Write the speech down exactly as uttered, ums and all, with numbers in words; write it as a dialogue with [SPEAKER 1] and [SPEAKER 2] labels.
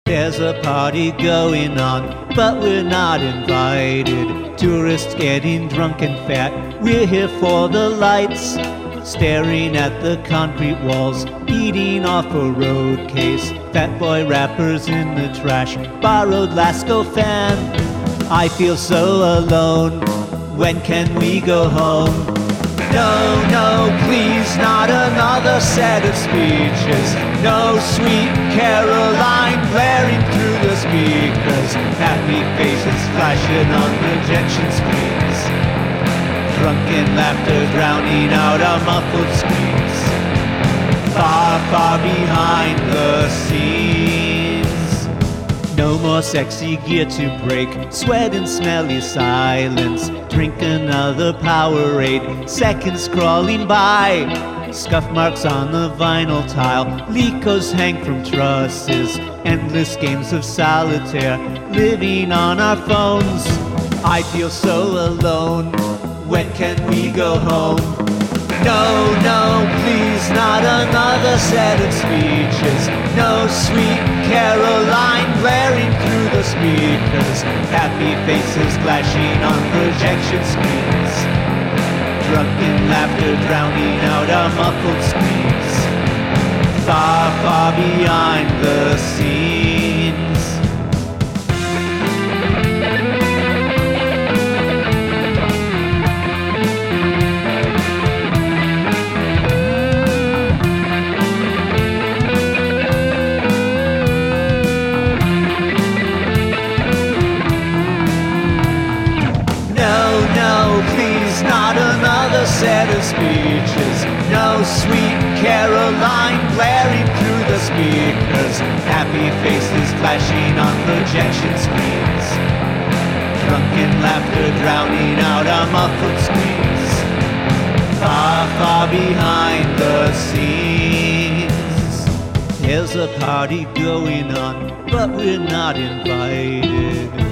[SPEAKER 1] There's a party going on, but we're not invited. Tourists getting drunk and fat, we're here for the lights. Staring at the concrete walls, eating off a road case. Fat boy rappers in the trash, borrowed Lasco fan. I feel so alone, when can we go home? No, no, please, not another set of speeches. No sweet Caroline blaring through the speakers. Happy faces flashing on projection screens. Drunken laughter drowning out our muffled screams. Far, far behind the scenes. No more sexy gear to break, sweat and smelly silence. Drink another Powerade, seconds crawling by. Scuff marks on the vinyl tile, Licos hang from trusses. Endless games of solitaire, living on our phones. I feel so alone, when can we go home? No, no, please, not another set of speeches. No sweet Caroline blaring through the speakers. Happy faces flashing on projection screens. Drunken laughter drowning out our muffled screams. Far, far behind the scenes. Not another set of speeches. No sweet Caroline blaring through the speakers. Happy faces flashing on projection screens. Drunken laughter drowning out our muffled screams. Far, far behind the scenes. There's a party going on, but we're not invited.